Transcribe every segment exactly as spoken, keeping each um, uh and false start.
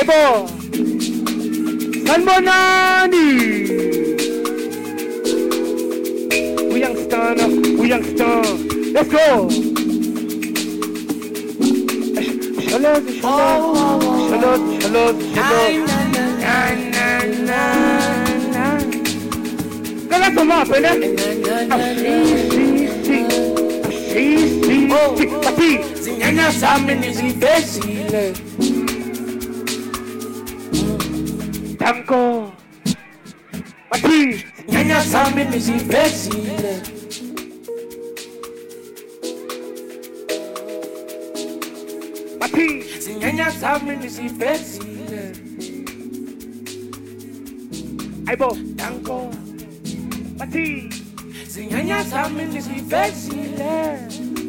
Aibo Sanmonani We youngster We youngster Let's go Shalot Shalot Shalot Shalot Shalot Na na na na Kala sama apa ni? Si si si si si Tapi Zinyanya sama ni si besile Tanko Mati Zinyanya sama ni si besile Mati Zinyanya sama ni si besile Aibo Tanko Mati Zinyanya sama ni si besile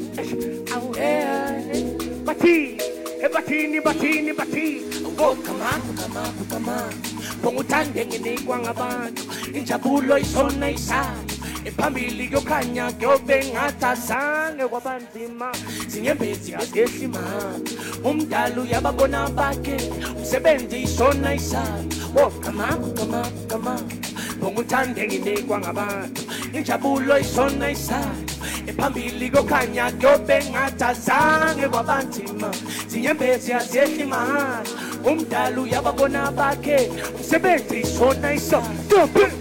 Mati Batini, batini, batini Ngo kama, kama, kama Pongutande nginikwa ngabantu Injabulo isona isana Iphambili yokhanya kyobe ngathazange kwabanzima Zinyembezi azehlima Umdalu yababona bakhe Umsebenzi isona isana Ngo kama, kama, kama Pongutande nginikwa ngabantu Injabulo isona isana Iphambili yokhanya kyobe ngathazange kwabanzima Zinyembezi azehlima Umdalu yababona bakhe Umsebenzi isona isana Stop it!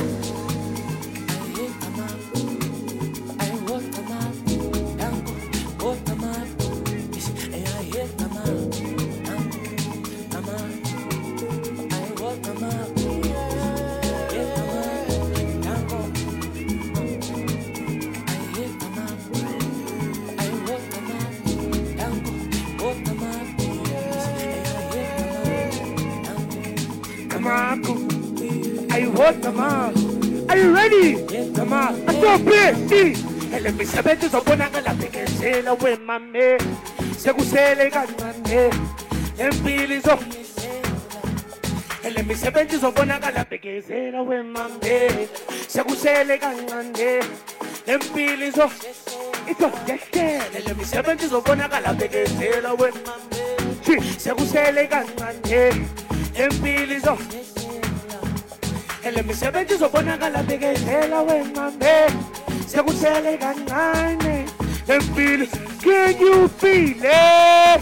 I want the man. Are you ready? Come on. I saw Bessie. Let me sabete so bona la peke sela we mame. Se kusele kanane. Empili so. Let me sabete so bona la peke sela we mame. Se kusele kanane. Empili so. Ito yeke. Let me sabete so bona la peke sela we mame. Se kusele kanane. Empili so. Ele mi sebenzi zobonakala bekezela wemambe sekusele kancane empilo. Can you feel it?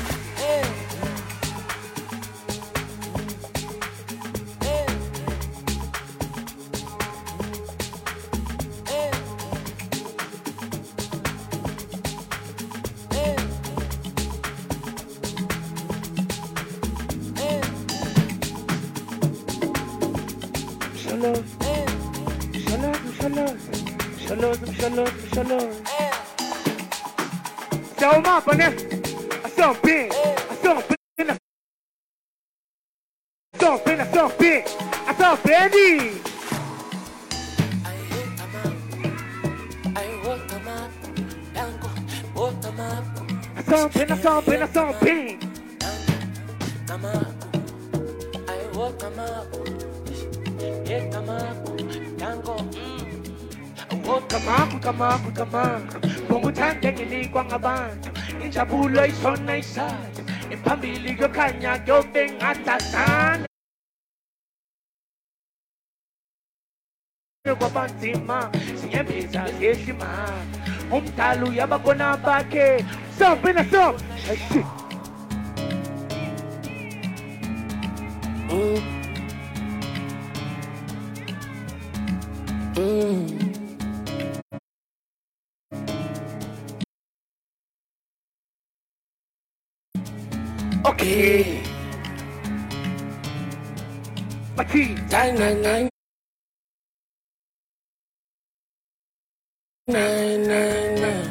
Shalom, shalom, shalom, shalom, shalom. So my partner, I saw big, I saw big, I saw big, I saw big, I saw Benny. I saw big, I saw big, I saw big. I walk them up. Kama kama kama Pongutande nginikwa ngabantu Injabulo isona isathu Iphambili yokhanya kyobe ngathazange kwabanzima Zinyembezi azehlima Umdalu yababona bakhe Stop in a stop. Mm. Okay. Mati. Nine nine nine. Nine nine nine.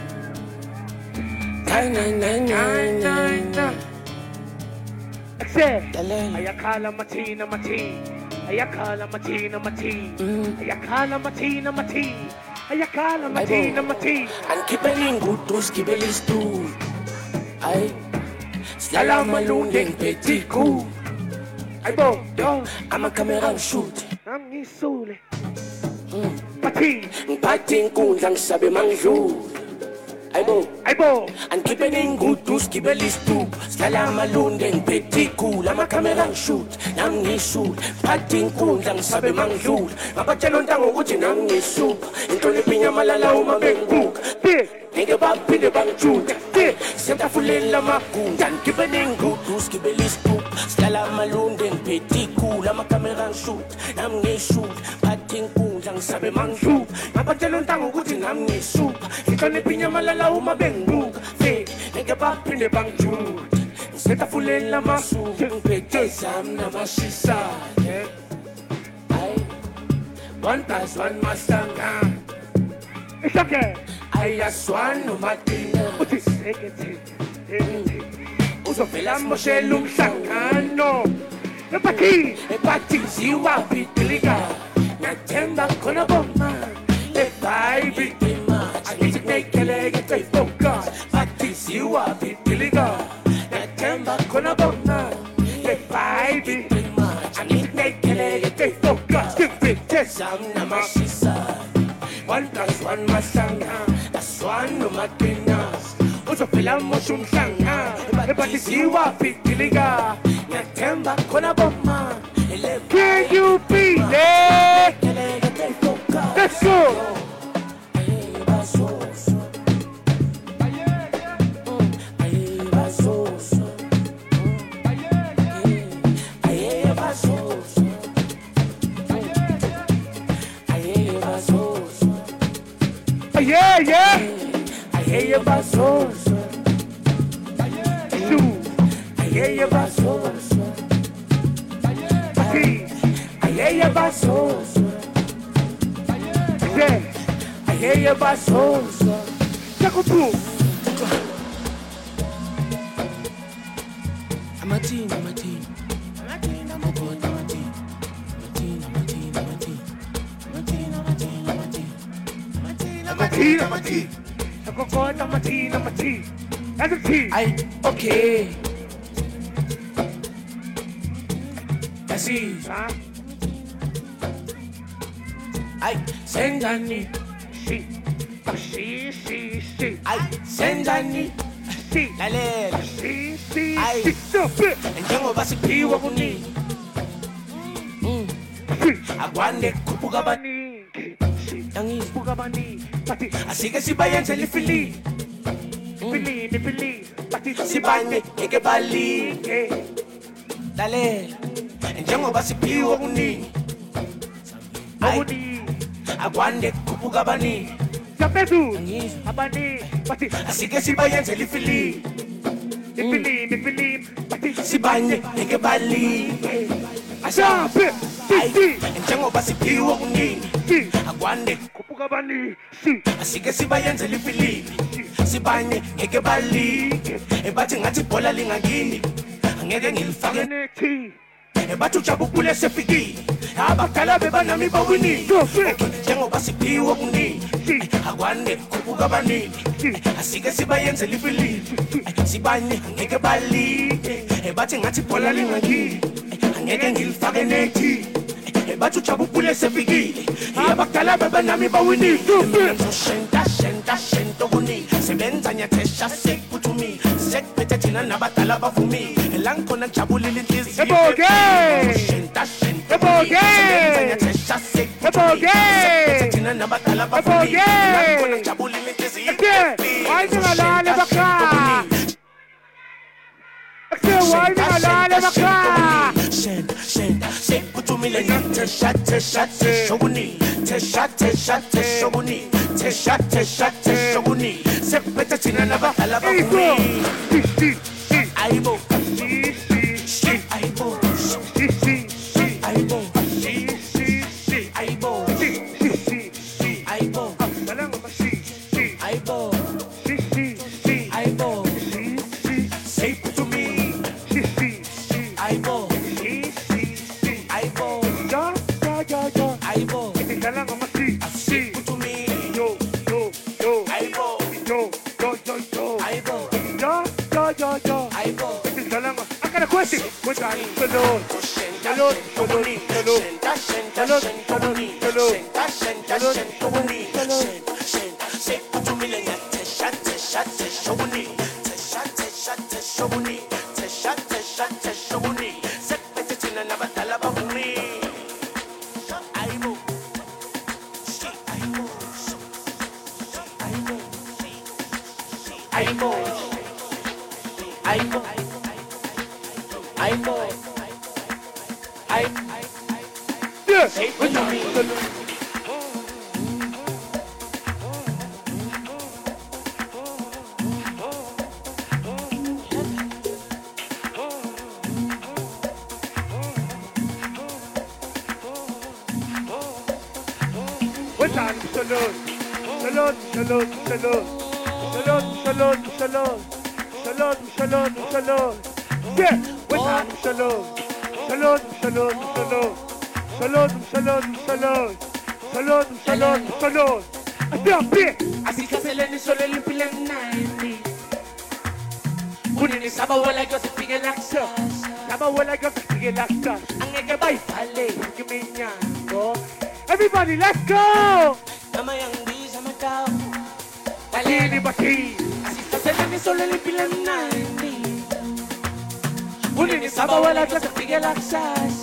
Nine nine nine nine nine nine. Accept. Ayakala mati na mati. Ayakala mati na mati. Ayakala mati na mati. Ayakala mati na mati. Ang kibeling gutos kibelis tu. Ay. Sala malungeng petiku. Ay bo, yo. Ama kamerang shoot. Ang isuli. Pati. Pating kulang sabi mang shoot. Aibo, Aibo. Angibening ngutu skibeli stoop. Slala malunde ngiphethe cool. Ama-camera ngishoot, nami ngishoot. Phathi inkundla ngisabe mangidlula. Ngabatshela ontanga ukuthi nami ngisuka. Inhlonipho inyamalala uma bengibuka. Ngeke baphinde bangijuda. Siyatafulela amagunda. Angibening ngutu skibeli stoop. Slala malunde ngiphethe cool. Ama-camera ngishoot, nami ngishoot. Phathi inkundla ngisabe mangidlula. Ngabatshela ontanga ukuthi nami ngisuka. Inhlonipho inyamalala uma bengibuka. Ngeke baphinde bangijuda. Siyatafulela amagunda. Ngiphethe zami namashisa. One plus one masanga. It's okay. Ayaswan no matina. Uthi sekete. Uzovela moshela umhlangano. Epathi, epathi ziwa pitiliga. Nathemba khona bomma. Evibe tima. Angithi nekeleke tsefoka. Epathi ziwa pitiliga. Nathemba khona bomma. Evibe tima. Angithi nekeleke tsefoka. Zami namashisa. One plus one masanga. That's one no matinas. Uzovela mosha umhlanga. Epathi ziwa pitiliga. Nathemba khona bomma. can you beat it? Let's go. Yeah, yeah. I hear your bassos. I hear your bassos. I hear your bassos. Yeah. I hear your bassos. Take a two. I'm a team, I'm a team. I'm a team, I'm a god, I'm a team. I'm a team, I'm a team, I'm a team. I'm a team, I'm a team, I'm a team. I'm a T, I'm a T. I'm a God, I'm a T, I'm a T. That's a T. I, okay. That's it. Huh? I, sendani. She. She, she, she. I, sendani. She. Lalela. She, she, Aye. she. Stop it. Njengoba siphiwa kuningi. Akwande kubuka Bani. She. Yangizi. Buga bani. Pati. asike sibayenze lifili. Bili, bili. Pati. Sibanye ngeke bali. Eh. Lalela. Njengoba siphiwa kuningi. Abuni. Akwande kubuka baningi. Japezu. Yangizi. Abani. Pati. Asike sibayenze lifili. Bili, bili. Pati. Sibanye ngeke bali. Jump it. Ayi, njengoba siphiwa kuningi. She. Akwande Kupuka bani. She. asike sibayenze lifili. Sibanye ngeke bali. Ebathi ngathi ibhola lingakini. Angeke ngilifake. Unity. Ebathi ujabukule sefikile. Abakhala bebanami bawinile. Njengoba siphiwa kuningi. Akwande kubuka baningi. Asike sibayenze lifili. Sibanye ngeke bali. Ebathi ngathi ibhola lingakini. Angeke ngilifake nethi. Ebathi ujabukule sefikile. Abakhala bebanami bawinile. Shenta shenta shenta kuningi. Sebenza nyathesha sekuthumi. Sekuphethe thina nabadala bavumi. Elangkhona ngijabulile inhliziyo. Eboge. Shenta shenta. Eboge. Sebenza nyathesha sekuthumi. Eboge. Sekuphethe thina nabadala bavumi. Eboge. Elangkhona ngijabulile inhliziyo. Again. Why you alale baka? Again, why you alale baka? Shenta shenta sekuthumile nyathesha thesha theshoguni. Thesha thesha theshoguni. Thesha thesha theshoguni. Sekuphethe thina nabadala bavumi. Aibo. Aibo. Aibo. Aibo. Aibo. Aibo. Aibo. Say it to me. Aibo. Aibo. Aibo. Say it to me. Yo, yo, yo. Aibo. Yo, yo, yo, yo. Aibo. Yo, yo, yo, yo. Aibo. I got a question. Which one? Salute. Salute. Salute. Salute. Salute. Salute. Salute. Say it to me. shobuni tesha tesha teshobuni sepete tina nabatala bahumi aibo shi aibo aibo aibo aibo aibo aibo Yeah. What's on? Shalom, shalom, shalom, shalom, shalom, shalom, shalom, shalom, shalom, shalom. Yeah. What's on? Shalom, shalom, shalom, shalom. Shalom, shalom, shalom. Shalom, shalom, shalom. Atampi. Asika seleni sole limpile naini Kunini saba wala yo se pige laksa Saba wala go sige lakta. Angeke bay pale Giminyango. Everybody, let's go. Nama yang di sama kau Batili bati. Asika seleni sole limpile naini Kunini saba wala yo se pige laksa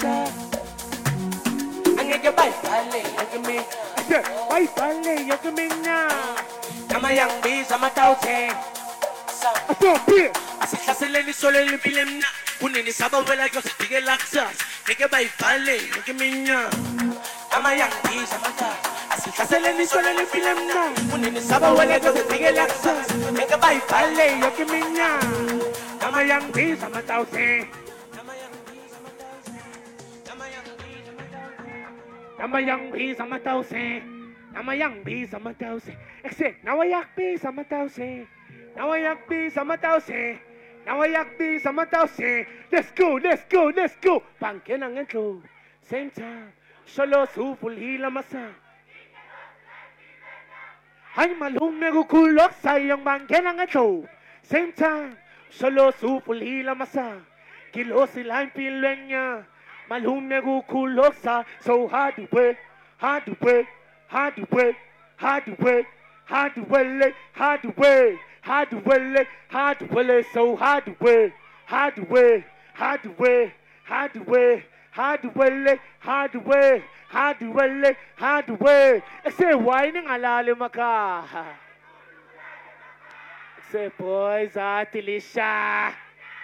Angeke bay pale Angeke Bye, bye, yo gimina. Nama yang di sama kau te Atampi. Asika seleni sole limpile na Kunini saba wala yo se pige laksa Angeke bay pale Angeke minya Nama yang di sama kau Asika seleni sole limpile na Kunini saba wala yo se pige laksa Angeke bay pale Yo gimina. Nama yang di sama tau se. Nama yang di sama tau se. Nama yang di sama tau se. Ekse, nawayak di sama tau se. Nawayak di sama tau se. Nawayak di sama tau se. Let's go, let's go, let's go. Pangke ng entro. Same time. Solo suful hila masa. Ay malung nagukulok sa iyong bangke ng entro. Same time. Solo suful hila masa. Kilo sila yung pilen niya. Malung nagukulok sa. So hard to work, hard to work, hard to work, hard to work, hard to work, hard to work, hard to work, hard to work, so hard to work, hard to work, hard to work, hard to work, hard to work, hard to work, hard to work, hard to work. Kasi why nang alalim ka? Kasi boys, Atilisha.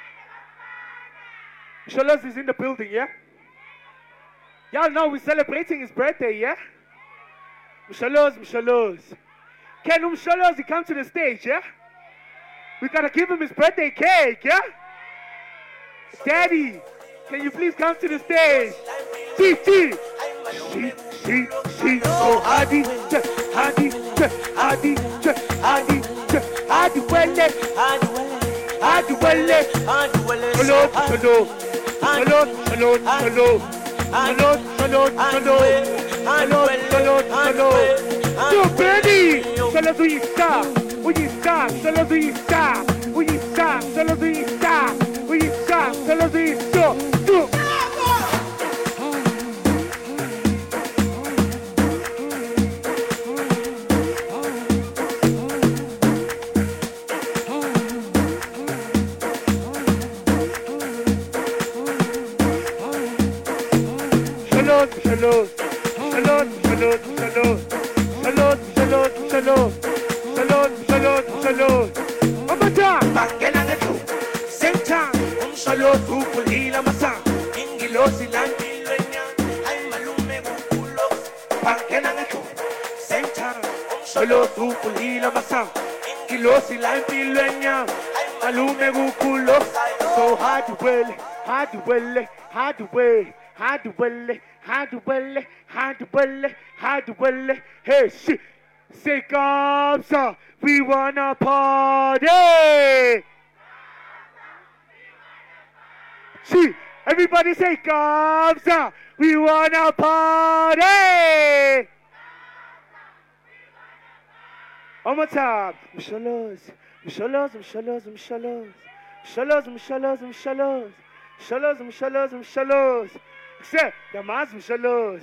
Sholos is in the building, yeah? Y'all know we're celebrating his birthday, yeah? Mshalos, Mshalos. Can Mshalos he come to the stage, yeah? We gotta give him his birthday cake, yeah? Daddy, can you please come to the stage? T T. She, she, she. Oh, Hadi, Hadi, Hadi, Hadi, Hadi, Welle, Hadi, Welle, Shalom, Shalom, Shalom, Shalom, Shalom. Shalom, shalom, shalom. Shalom, shalom, shalom. Yo, Benny! Shalom do you stop? Will you stop? Shalom do you stop? Will you stop? Shalom do you stop? Will you stop? Shalom do you stop? Do. Shalom, shalom, shalom, shalom, shalom, shalom, shalom, shalom, shalom, shalom, shalom. One more time. Bangke ng ito Same time Um solo tupul hila masa Ingilo silang pilwen niya Ay malume kukulok Bangke ng ito Same time Um solo tupul hila masa Ingilo silang pilwen niya Ay malume kukulok So hard to well, hard to well, hard to well, hard to well, hard to well, hard to well, hard to well. Hey, shit. Say, Kamsa, we wanna party. See, everybody say, Kamsa, we wanna party. One more time. Mshalos, mshalos, mshalos, mshalos, mshalos, mshalos, mshalos, mshalos, mshalos, mshalos. Say, Damas, mshalos.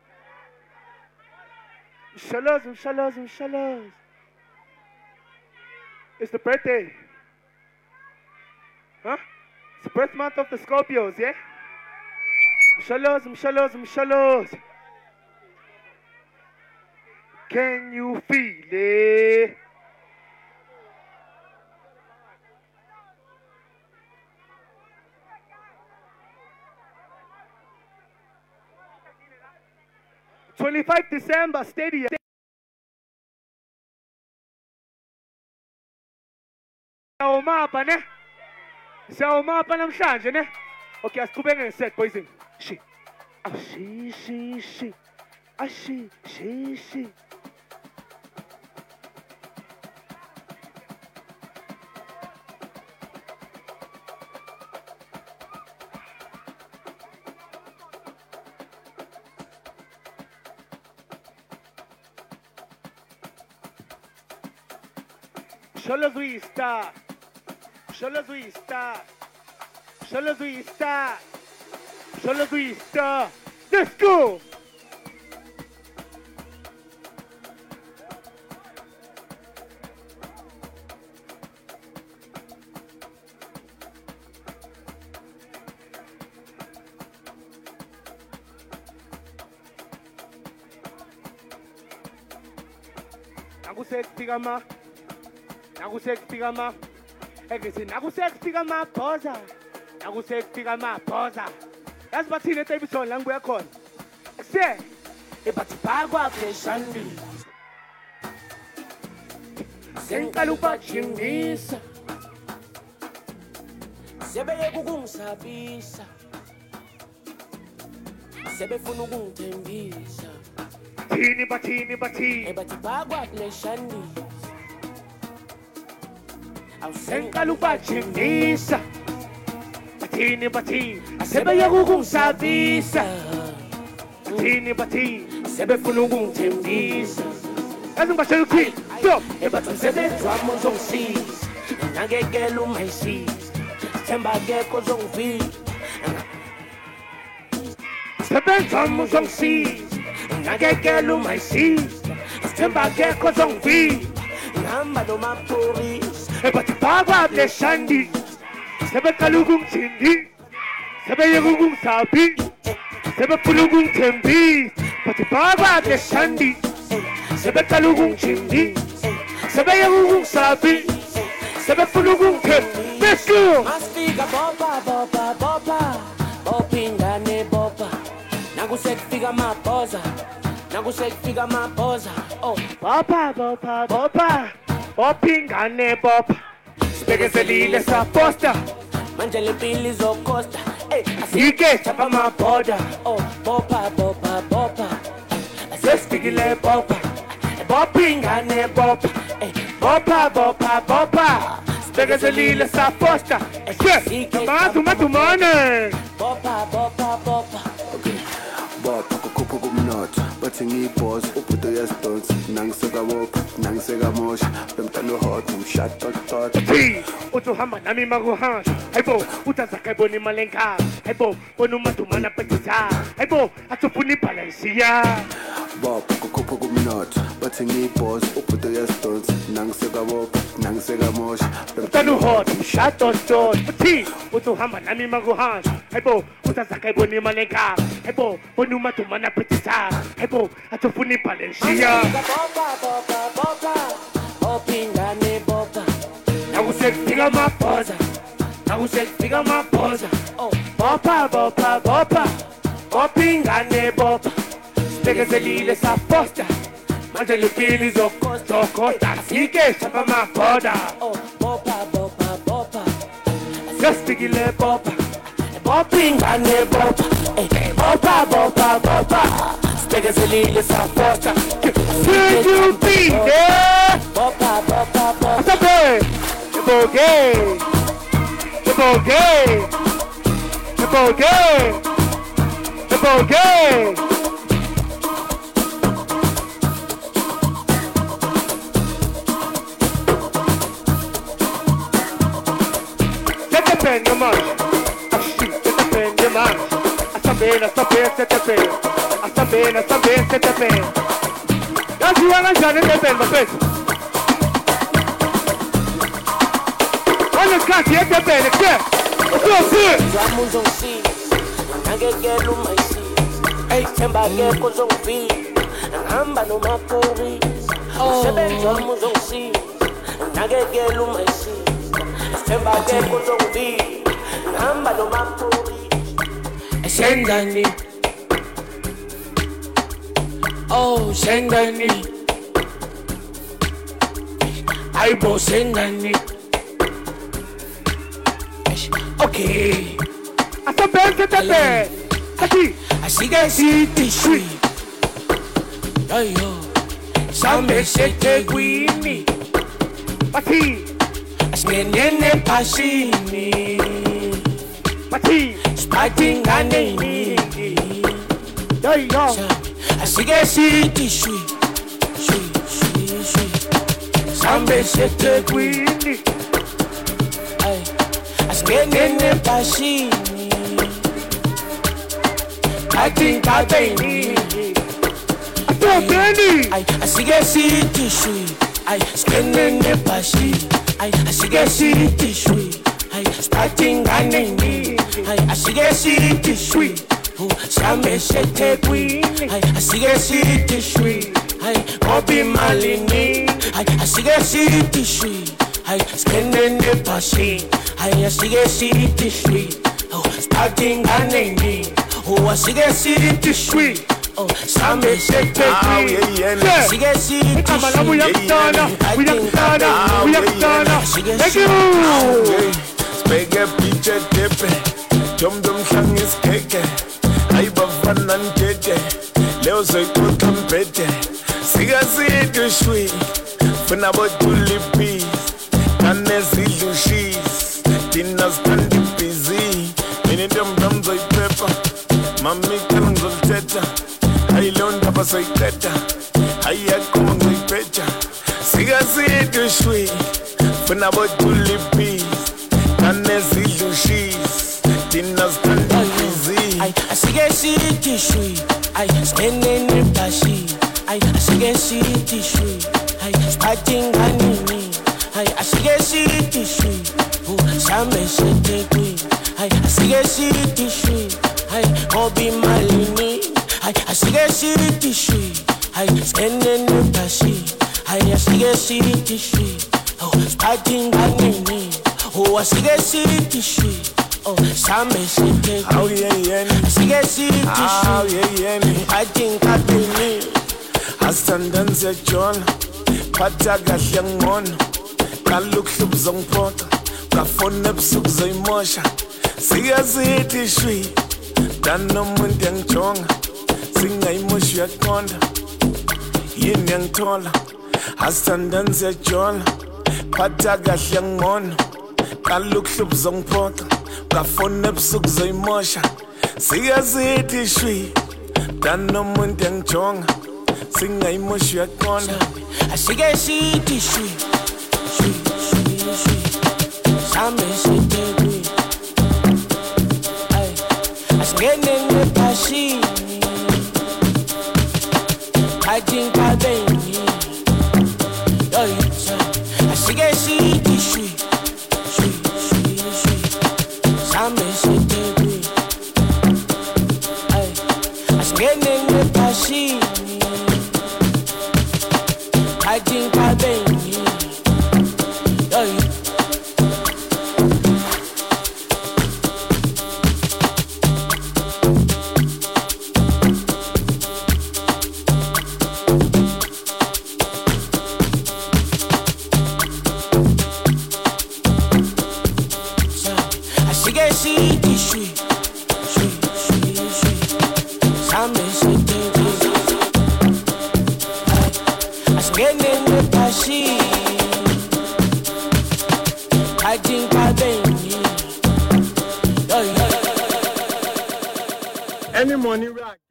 Mshalos, mshalos, mshalos. It's the birthday. Huh? It's the birth month of the Scorpios, yeah? Mshalos, mshalos, mshalos. Can you feel it? twenty-fifth December, stadium. Siyawumapa ne? Siyawumapa namhlanje ne? Okay, asiqhubeke ngeset boys. Shi. Ashi shi shi. Ashi shi shi. Sholos we start. Sholos we start. Sholos we start. Sholos we start. Let's go. Nakusekufika ma. Nakusekufika ma. Ekithi nakusekufika ma boza. Nakusekufika ma boza. That's what in the television lang we call. Say, ebathi phakwa pheshandi senkalupa chingisa sebeye kukungisabisa sebefuna ukungithembisa Tini batini batini. ebathi phakwa pheshandi Senkalupa chingisa. Batini batini. Sebeye kukungisabisa. Batini batini. sebefuna ukungithembisa Azingibashela uthi stop. ebathi umsebenzi wami uzongisiza nakekela ungayisiza themba akekho ozongivika Sebenza wami uzongisiza. Nakekela ungayisiza. Themba akekho ozongivika. ngihamba nomapholisa Ebathi phakwa pheshandi. Sebeqala ukungithindi. Sebeye kukungisabisa. Sebefuna ukungithembisa. Bathi phakwa pheshandi. Sebeqala ukungithindi. Sebeye kukungisabisa. Sebefuna ukungithembisa. Let's go. masifika bopa bopa bopa bopingane bopa nakusekufika mabhoza nakusekufika mabhoza oh Bopa, bopa, bopa, bopingane bopa. Sibekezelile saposta. manje le mpilo izokosta ey Asike chapa mabhoda. oh bopa bopa bopa Sesifikile bopa. Bopingane bopa. Bopa, bopa, bopa. Sibekezelile saposta. She, matu matu mane. bopa bopa bopa Bob, kukhupha kumnotho bathi ngiyibhoza ubhudo yesidosi nangiseka bopha nangiseka mosha bemntana hot umshot tot tot T, uthi uhamba nami makuhamba. Hayibo, uthatha kayibona imali enkaba. Hayibo, bona umadumana phethiza. Hayibo, athufuna ibhalansiya. Bob, kukhupha kumnotho bathi ngiyibhoza ubhudo yesidosi nangiseka bopha nangiseka mosha Tanu hot, shot on shot. T, uthi uhamba nami makuhamba. Hayibo, uthatha kayibona imali enkaba. Hayibo, bona umadumana phethiza. Hayibo, athufuna ibhalansiya. bopa bopa bopa bopingane bopa Nakusekufika mabhoza. Nakusekufika mabhoza. oh Bopa, bopa, bopa. Bopingane bopa. Sibekezelile saposta. Manje le mpilo izokosta. Zokosta. Asike chapa mabhoda. oh bopa bopa bopa Sesifikile bopa. bopingane bopa ey bopa bopa bopa sibekezelile saposta Could you be there? bopa bopa bopa Asabe. Eboge. Eboge. Eboge. Eboge. Sete pende mais. Ashi, sete pende mais. Asabe, asabe, sete pende. Asabe, asabe, sete pende. That's you want to join the band, my friend. One Olha a casa, é bem, quer? Vamos um sim, ninguém quer no mais sim. Ei, temba que coisa um fim, amba no macori. Vamos um sim, ninguém quer no mais sim. Temba que coisa um fim, amba no macori. Sendani, oh sendani, I bo sendani. Okay. Asa bem que tá bem. Aqui. Assim que se te chui. Ai yo. Sambe se te guini. Aqui. As menene pasini. Aqui. Sparting ganeni. Ai yo. Assim que se te chui. Chui, chui, chui. Sambe se te guini. Ai. Nene pasini, I think I beni. I don't beni. I I see get see tissue. I nene pasini. I I see get see tissue. I starting I nene. I I see get see tissue. Oh, Sambe se te queen. I I see get see tissue. I Obi Malini. I I see get see tissue. I nene pasini. I see a city street, oh, starting a name. Oh, I see a city street, oh, some say take me. I see a city street, come on, we have done, we have done, we have done. Thank you. Spege piche tepe, jom jom shang is keke. I bafan and tete, leo soy kutampete. See a city street, funa bot tulipi, kane zilushi. Dinner standing busy. Many them drums I pepper. Mommy can go teta. I learned up as I teta. I had come on my pecha. Siga see to sweet. When I bought two lippies. And I see you she's. Dinner standing busy. I see a city sweet. I stand in the bashi. I see a city sweet. I starting honey. I see a city sweet. Sambe se te queen. I see a city street. I Obi Malini. I see a city street. I stand in the taxi. I see a city street. Oh, starting ganini. Oh, I see a city street. Oh, Sambe se te Oh queen. yeah yeah. I see a city Oh street. yeah yeah. I think I believe. Astandanse John. Pataga yang Kaluk hlup zong pota. Kafone ebusuku zoyimosha. Siyazithi shwi. Danomuntu yangijonga. Singayimoshi uyaqonda. Yini yangithola. Asithandani siyajola. Phatha kahle yangibona. Qala ukuhlupha uzongiphoqa. Kafone ebusuku zoyimosha. Siyazithi shwi. Danomuntu yangijonga. Singayimoshi uyaqonda. Asike sithi shwi. Shwi, shwi, shwi. Sambe se te queen. Ay, asingene nepashini. I think I beni. Yo, yo, so. Asike sithi shwi. Shwi, shwi, shwi. Sambe se te queen. Ay, asingene nepashini. I think I beni. Yo, yo. City street, street, street, street. Sambe se te queen. Asingene nepashini. I think I beni. Any money right.